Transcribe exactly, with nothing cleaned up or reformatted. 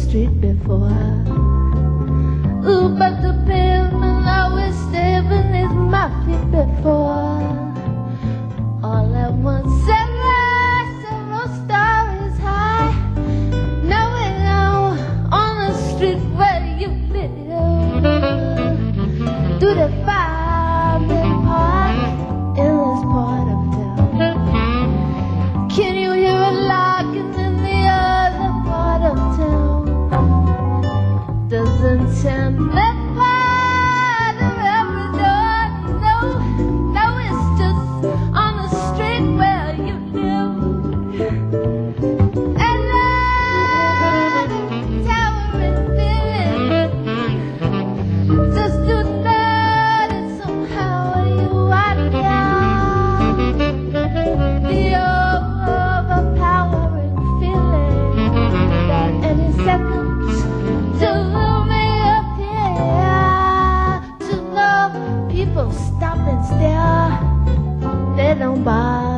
street before. Ooh, but the pavement always stay beneath my feet before. All at once, several, several stories high. Now we're now on the street where you live. Do the five-minute park in this part of town. Can you hear it larking in the other part of town? Doesn't sound that part of every door. No, no, it's just on the street where you live. And that towering feeling just to know that somehow you are down. The overpowering feeling that any seconds to me appear. To know people stop and stare, they don't bother.